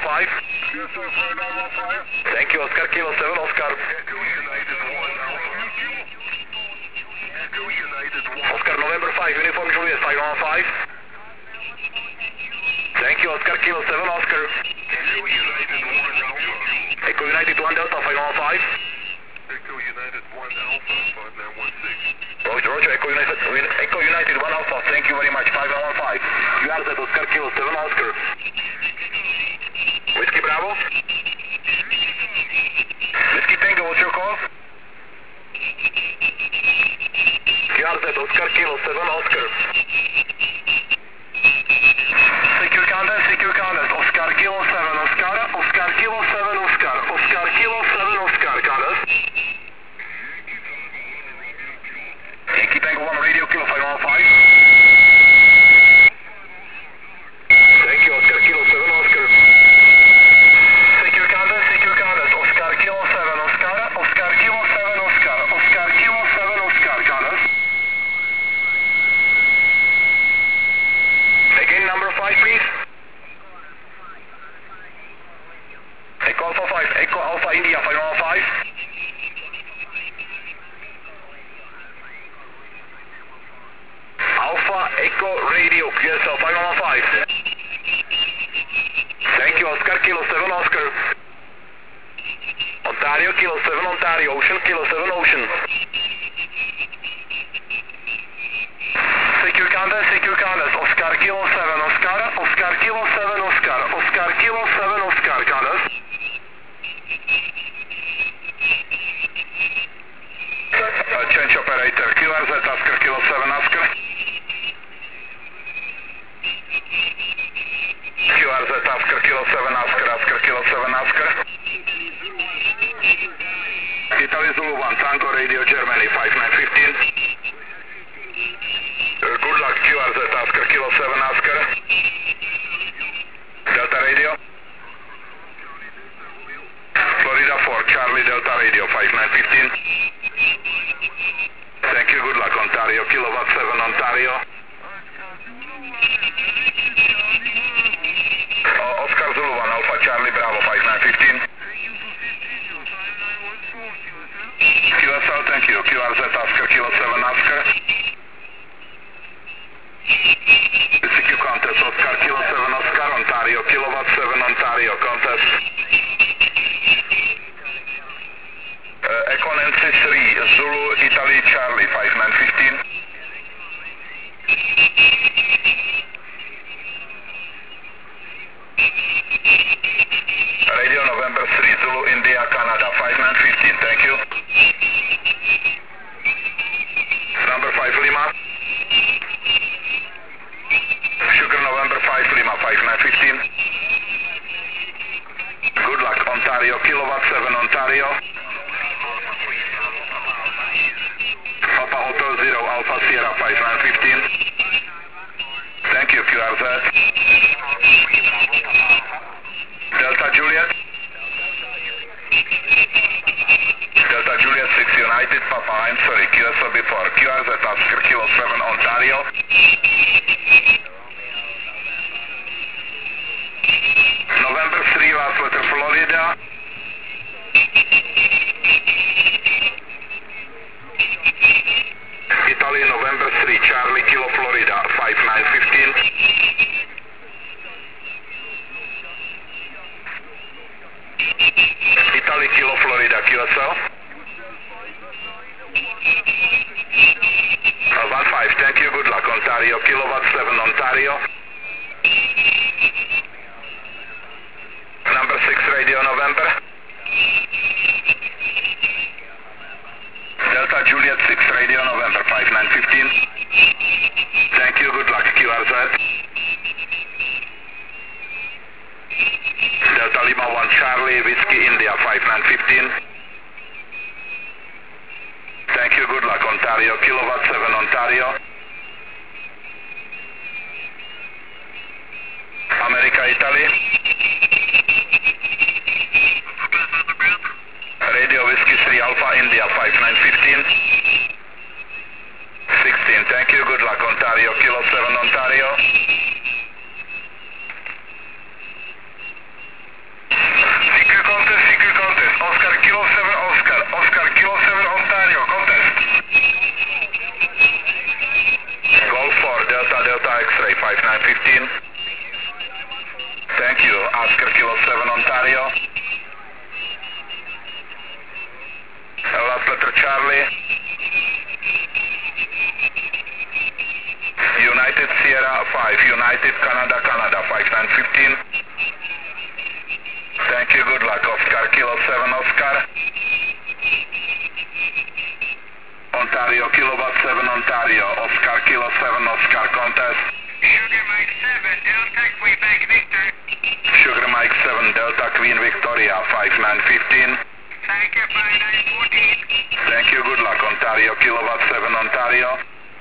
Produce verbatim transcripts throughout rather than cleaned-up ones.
five. Thank you, Oscar, Kilo seven, Oscar. Oscar, November five, Uniform Juliet, five one five. Thank you, Oscar, Kilo seven, Oscar. Echo United one Delta, five one five. Echo United one Alpha, five nine one six. Roger, Roger, Echo United, Echo United one Alpha, thank you very much, five one five. U R Z, Oscar, Kilo seven, Oscar. Whiskey Bravo. Whiskey Tango, what's your call? U R Z, Oscar, Kilo seven, Oscar. Secure contact, secure contact, Oscar, Kilo seven, Oscar, Oscar, Kilo seven, Oscar, Oscar, Kilo seven, Oscar, contact. Yankee Tango one, radio, Kilo five one five. Thank you, Oscar, Kilo seven, Oscar. Secure contact, secure contact, Oscar, Kilo seven, Oscar, Oscar, Kilo seven, Oscar, Oscar, Kilo seven, Oscar, contact. Again, number five, please. Echo Alpha five, Echo Alpha India, five one five. Alpha Echo Radio, Q S L five one five. Thank you, Oscar, Kilo seven, Oscar. Ontario, Kilo seven, Ontario, Ocean, Kilo seven, Ocean. Secure contact, secure contact, Oscar, Kilo seven, Oscar, Oscar, Kilo seven, Oscar, Oscar, Kilo seven, Oscar, contact. Uh, change operator, Q R Z, Oscar, Kilo seven, Oscar. Q R Z, Oscar, Kilo seven, Oscar, Oscar, Kilo seven, Oscar. Italy Zulu one, Tango Radio, Germany, five nine one five. Uh, good luck, Q R Z, Oscar, Kilo seven, Oscar. Delta Radio. Florida four, Charlie, Delta Radio, five nine one five. Thank you, good luck, Ontario, Kilowatt seven, Ontario. Uh, Oscar Zulu one, Alpha Charlie, Bravo, five nine one five. Q S L, thank you, Q R Z, Oscar, Kilo seven, Oscar. C Q contest, Oscar, Kilo seven, Oscar, Ontario, Kilowatt seven, Ontario, contest. Uh, Echo Nancy three, Zulu, Italy, Charlie, five nine one five. Radio November three, Zulu, India, Canada, five nine one five, thank you. Number five, Lima. Sugar November five, Lima, five nine one five. Good luck, Ontario, Kilowatt seven, Ontario. Papa Hotel zero, Alpha Sierra, five nine one five. Thank you, Q R Z. Delta Juliet. Delta Juliet six United, Papa, I'm sorry, Q S L before. Q R Z, Oscar, Kilo seven, Ontario. November three, last letter, Florida. Italy, November three, Charlie, Kilo, Florida, five nine one five. Italy, Kilo, Florida, Q S L. Uh, one five, thank you, good luck, Ontario, Kilowatt seven, Ontario. Number six, Radio November. Delta Juliet six, Radio November, five nine one five. Thank you, good luck, Q R Z. Delta Lima one, Charlie, Whiskey, India, five nine one five. Thank you, good luck, Ontario, Kilowatt seven, Ontario. America, Italy. Radio Whiskey three, Alpha, India, five nine one five. sixteen, thank you, good luck, Ontario, Kilo seven, Ontario. five nine fifteen. Thank you. Oscar Kilo seven Ontario. Last letter Charlie. United Sierra five, United Canada Canada five nine fifteen. Thank you, good luck. Oscar Kilo seven Oscar. Ontario Kilowatt seven Ontario, Oscar Kilo seven Oscar contest. Sugar Mike seven, Delta Quebec Victor. Sugar Mike seven Delta Queen Victoria five nine fifteen. Thank you, five nine fourteen. Thank you, good luck. Ontario Kilowatt seven Ontario.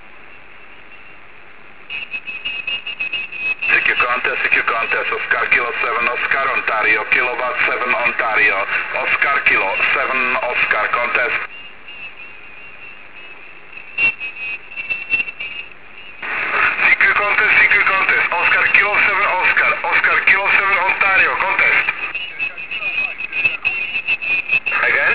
C Q contest, C Q contest, Oscar Kilo seven Oscar Ontario Kilowatt seven Ontario, Oscar Kilo seven Oscar contest. C Q contest, C Q contest, Oscar Kilo seven Oscar, Oscar Kilo seven Ontario contest. Again?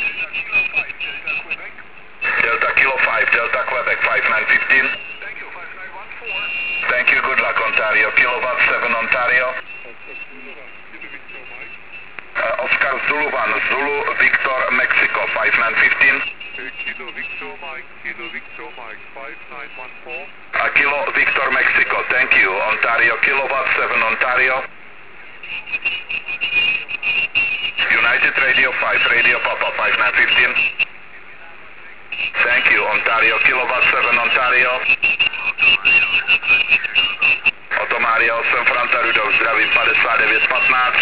Delta Kilo five, Delta Quebec five nine fifteen. Thank you, good luck. Ontario Kilowatt seven Ontario. Uh, Oscar Zulu one, Zulu Victor Mexico five nine fifteen. Kilo Victor Mike, Kilo Victor Mike, five nine one four. Uh, Kilo Victor Mexico, thank you. Ontario Kilowatt seven Ontario. United Radio five, Radio Papa five nine fifteen. Thank you. Ontario Kilowatt seven Ontario. Otomária osm Franta Rudolf, zdravím padesát devět patnáct.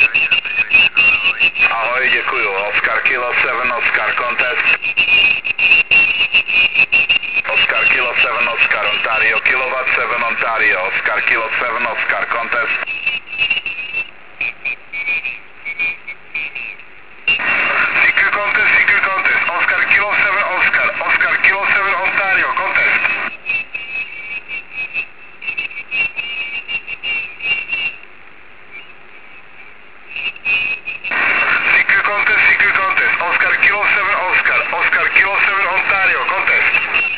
Ahoj, děkuju. Oscar Kilo seven Oscar contest. Oscar Kilo seven Oscar Ontario Kilowatt seven Ontario, Oscar Kilo seven Oscar contest. C Q contest, C Q contest, Oscar Kilo seven Oscar, Oscar Kilo seven Ontario contest. C Q contest, C Q contest, Oscar Kilo seven Oscar, Oscar Kilo seven Ontario contest.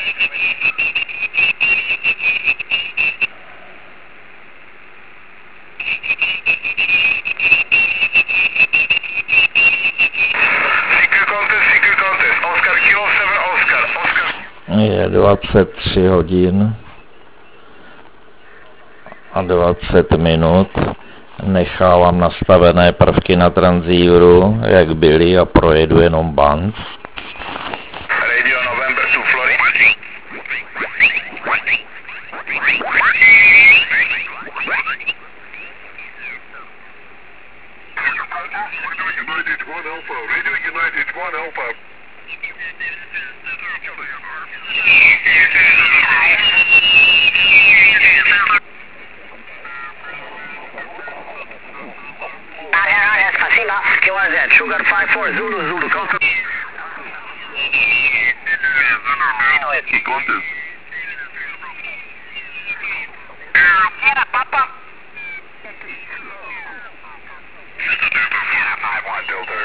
C Q contest, C Q contest, Oscar Kilo seven Oscar, Oscar. Je dvacet tři hodin a dvacet minut. Nechávám nastavené prvky na transíveru, jak byly, a projedu jenom band. Radio November to Florida. United one Alpha, Radio United one Alpha. Sugar five four Zulu Zulu contest. Contest. Papa. five one Delta.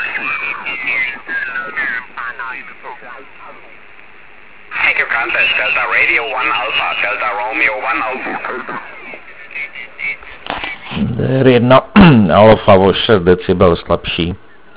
Take your contest, Delta Radio one Alpha, Delta Romeo one Alpha. D R jedna alfa o šest decibel slabší.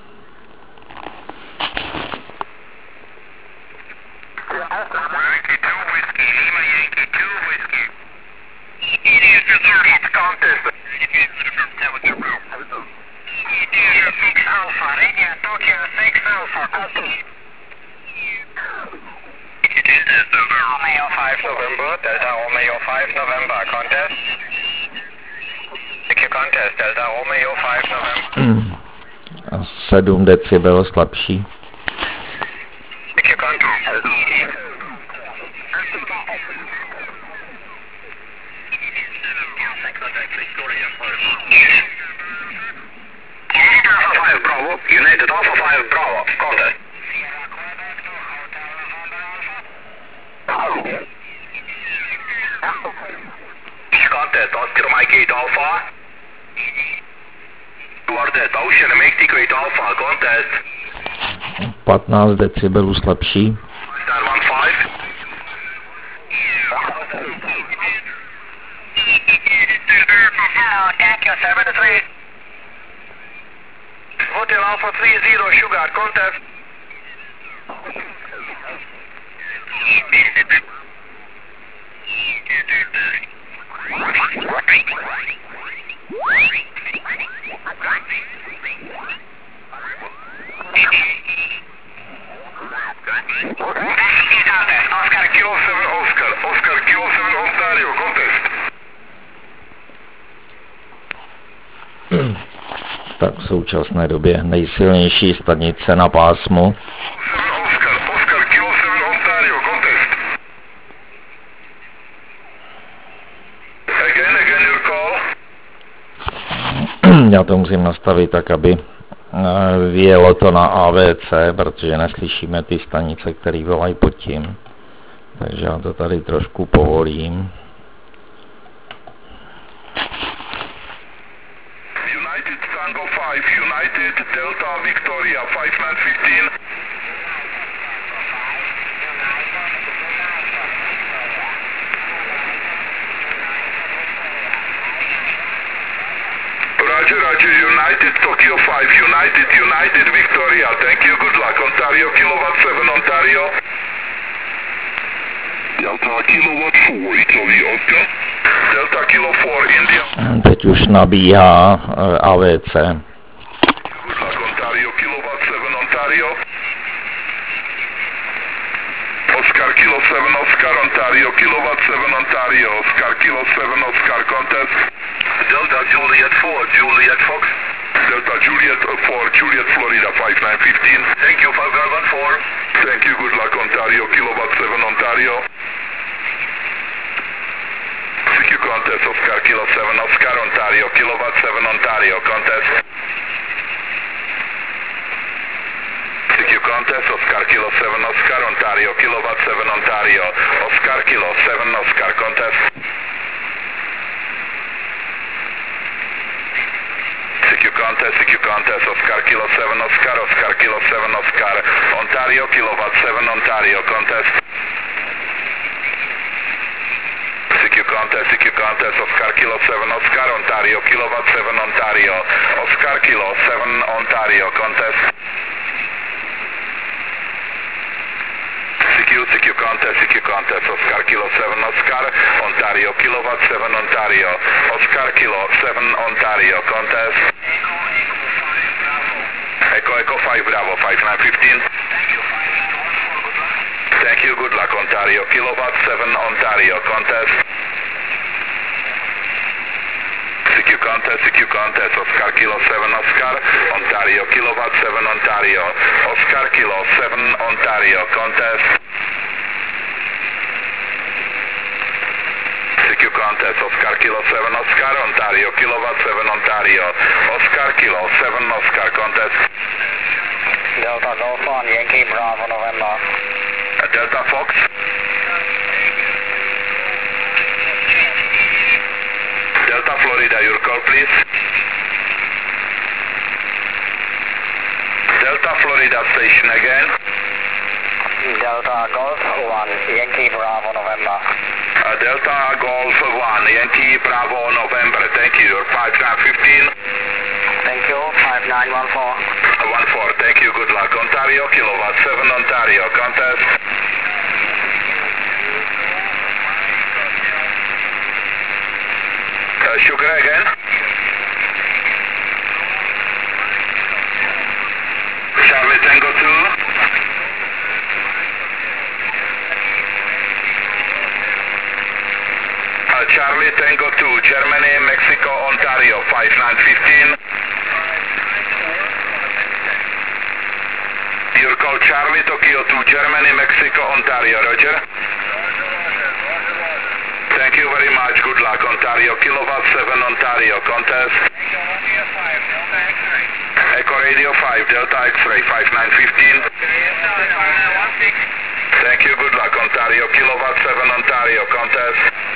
November, Delta Romeo five November, contest. Take your contest, Delta Romeo five November. A sedm decibel slabší. Take your contest. Alpha five Bravo, United Alpha five Bravo, contest. Contest, Oscar Mike eight Alpha. Quartet, Ocean Mexico eight Alpha, contest. patnáct decibelů slabší. Star one five. Hello, thank you, seven three. Hotel Alpha three zero, Sugar, contest. Oscar Kilo seven, Oscar, Oscar Kilo seven, Ontario, contest. Tak v současné době nejsilnější stanice na pásmu. Oscar, Oscar Kilo seven, Ontario, contest. Again, again your call. Já to musím nastavit tak, aby vyjelo to na A V C, protože neslyšíme ty stanice, které volají pod tím. Takže já to tady trošku povolím. United Tango five, United Delta Victoria five nine fifteen. Roger, Roger, United Tokyo five, United, United Victoria. Thank you, good luck. Ontario, Kilowatt seven, Ontario. Delta Kilowatt four, Italy, Oscar. Delta Kilo four, India. Teď už nabíhá A V C. Good luck, Ontario, Kilowatt seven, Ontario. Oscar Kilo seven, Oscar, Ontario, Kilowatt seven, Ontario. Oscar Kilo seven, Oscar, contest. Delta Juliet four, Juliet Fox. Delta Juliet four, Juliet Florida five nine fifteen. Thank you, five one four. Thank you, good luck, Ontario, Kilowatt seven, Ontario. C Q contest, Oscar Kilo seven, Oscar, Ontario, Kilowatt seven, Ontario, contest. C Q contest, Oscar Kilo seven, Oscar, Ontario, Kilowatt seven, Ontario. Oscar Kilo seven, Oscar, contest. C Q contest, C Q contest, Oscar Kilo seven, Oscar, Oscar Kilo seven, Oscar, Ontario, Kilowatt seven, Ontario, contest. C Q contest, C Q contest, Oscar Kilo seven, Oscar, Ontario, Kilowatt seven, Ontario, Oscar Kilo seven, Ontario, contest. C Q, C Q contest, C Q contest, Oscar Kilo seven, Oscar, Ontario, Kilowatt seven, Ontario, Oscar Kilo seven, Ontario, contest. Echo, Echo five, Bravo, five nine fifteen. Thank you, good luck, Ontario, Kilowatt seven, Ontario, contest. C Q contest, C Q contest, Oscar Kilo seven, Oscar, Ontario, Kilowatt seven, Ontario, Oscar Kilo seven, Ontario, contest. C Q contest, Oscar Kilo seven, Oscar, Ontario, Kilowatt seven, Ontario, Oscar Kilo seven, Oscar, contest. Delta Golf one, Yankee Bravo, November. Delta Fox. Delta Florida, your call please. Delta Florida station again. Delta Golf one, Yankee Bravo, November. Uh, Delta Golf one, Yankee Bravo, November. Thank you, you're five nine fifteen. Thank you, five nine one four. one four, thank you, good luck. Ontario, Kilowatt seven, Ontario, contest. Uh, Sugar again. Charlie Tango two. Uh, Charlie Tango two, Germany, Mexico, Ontario, five nine fifteen. Your call Charlie, Tokyo two, Germany, Mexico, Ontario, Roger. Thank you very much, good luck, Ontario, Kilowatt seven, Ontario, contest. Echo Radio five, Delta X-ray, five nine fifteen. Thank you, good luck, Ontario, Kilowatt seven, Ontario, contest.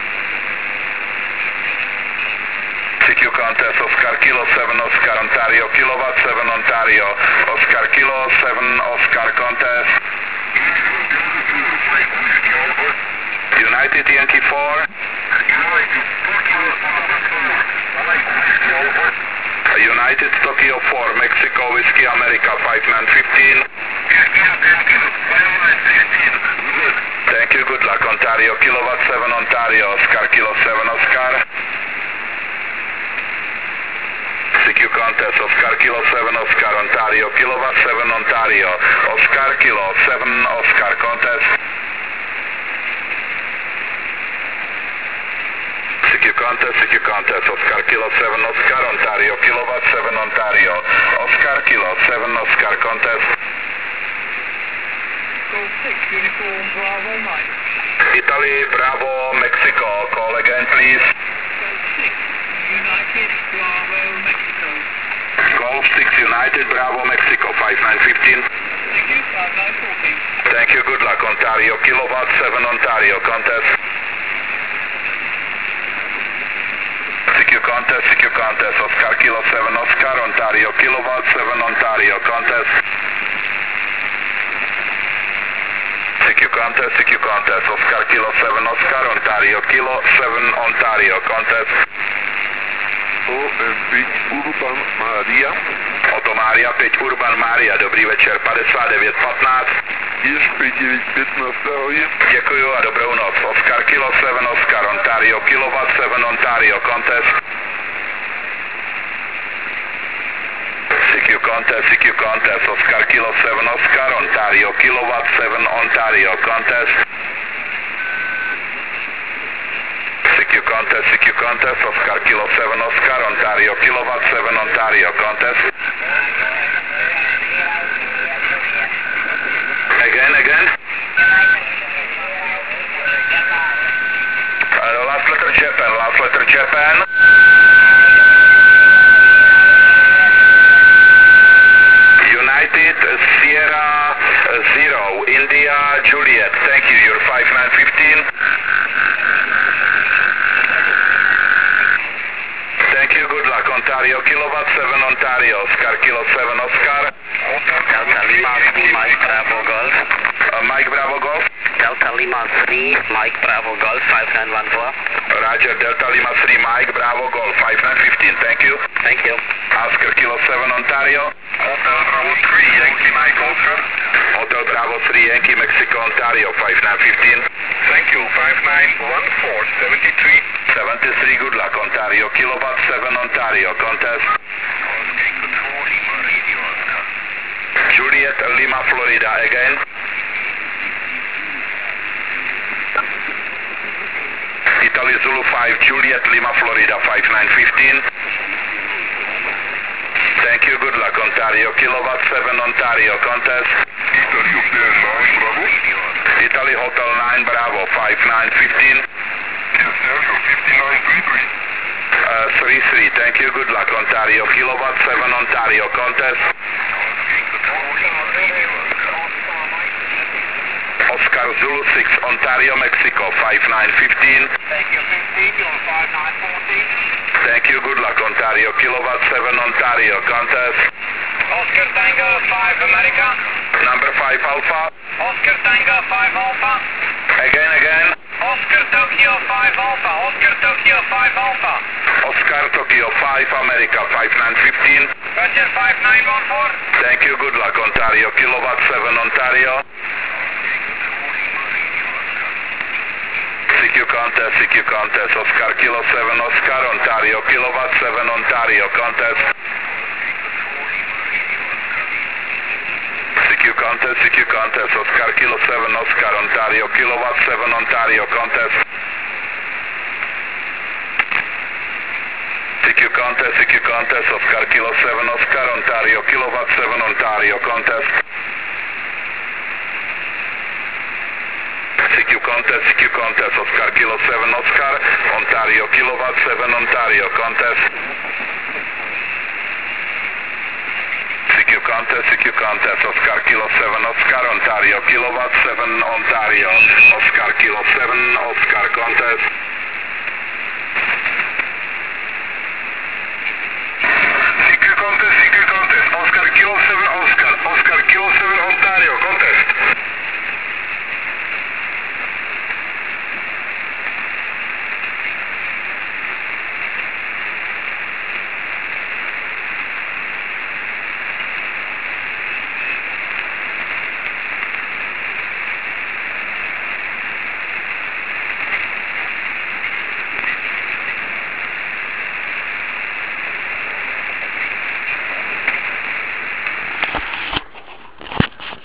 C Q contest, Oscar Kilo seven, Oscar, Ontario, Kilowatt seven, Ontario, Oscar Kilo seven, Oscar, contest. United Yankee four. Tokyo four, Mexico Whiskey America five nine fifteen. Thank you, good luck. Ontario, Kilowatt seven, Ontario, Oscar, Kilo seven, Oscar. C Q contest, Oscar, Kilo seven, Oscar, Ontario, Kilowatt seven, Ontario, Oscar, Kilo seven, Oscar contest. C Q contest, C Q contest, Oscar, Kilo seven, Oscar, Ontario, Kilowatt seven, Ontario, Oscar, Kilo seven, Oscar contest. six, Uniform Bravo Mike. Italy, Bravo, Mexico, call again please. six, United Bravo Mexico. Golf six, United, Bravo, Mexico, five nine fifteen. Thank you, five nine fourteen. Thank you, good luck. Ontario, Kilowatt seven, Ontario, contest. C Q contest, C Q contest, Oscar, Kilo seven, Oscar, Ontario, Kilowatt seven, Ontario, contest. C Q contest, C Q contest, Oscar, Kilo seven, Oscar, Ontario, Kilo seven, Ontario, contest. O M pět Urban Maria. Oto Mária, pět Urban Mária, dobrý večer, padesát devět patnáct. Jež pět devět pětnáct, ahoj. Děkuju a dobrou noc. Oscar, Kilo seven, Oscar, Ontario, Kilowatt seven, Ontario, contest. C Q contest, C Q contest, Oscar, Kilo seven, Oscar, Ontario, Kilowatt seven, Ontario, contest. C Q contest, C Q contest, Oscar, Kilo seven, Oscar, Ontario, Kilowatt seven, Ontario, contest. Again, again. Uh, last letter Japan, last letter Japan. United Sierra Zero, India Juliet, thank you, you're five nine fifteen. Thank you, good luck. Ontario, Kilowatt seven, Ontario, Oscar, Kilo seven, Oscar. Delta Lima three, Mike Bravo Golf. Uh, Mike Bravo Golf. Delta Lima three, Mike Bravo Golf five nine one four. Roger, Delta Lima three, Mike Bravo Golf five nine fifteen, thank you. Thank you. Oscar, Kilo seven, Ontario. Hotel Bravo three, Yankee Mike Oscar. Hotel Bravo three, Yankee Mexico, Ontario, five nine fifteen. Thank you, five nine one four, seventy-three. seventy-three, good luck. Ontario, Kilowatt seven, Ontario, contest. Juliet, Lima, Florida, again. Italy, Zulu five, Juliet, Lima, Florida, five nine fifteen. Thank you, good luck. Ontario, Kilowatt seven, Ontario, contest. Italy Hotel nine, Bravo. Italy, Hotel nine, Bravo, five nine fifteen. Yes, sir, you're fifty-nine three three. Uh, three three, thank you, good luck. Ontario, Kilowatt seven, Ontario, contest. Oscar, Zulu six, Ontario, Mexico, five nine fifteen. Thank you, fifteen, you're five nine fourteen. Thank you, good luck. Ontario, Kilowatt seven, Ontario, contest. Oscar Tango five, America. Number five, Alpha. Oscar Tango five, Alpha. Again, again. Oscar Tokyo five, Alpha. Oscar Tokyo five, Alpha. Oscar, Tokyo five, America, five nine fifteen. Roger, five nine one four. Thank you, good luck. Ontario, Kilowatt seven, Ontario. C Q contest, C Q contest, Oscar, Kilo seven, Oscar, Ontario, Kilowatt seven, Ontario, contest. C Q contest, C Q contest, Oscar, Kilo seven, Oscar, Ontario, Kilowatt seven, Ontario, contest. C Q contest, C Q contest, Oscar, Kilo seven, Oscar, Ontario, Kilowatt seven, Ontario, contest. C Q contest, C Q contest, Oscar, Kilo seven, Oscar, Ontario, Kilowatt seven, Ontario, contest. C Q contest, C Q contest, Oscar, Kilo seven, Oscar, Ontario, Kilowatt seven, Ontario, Oscar, Kilo seven, Oscar, contest.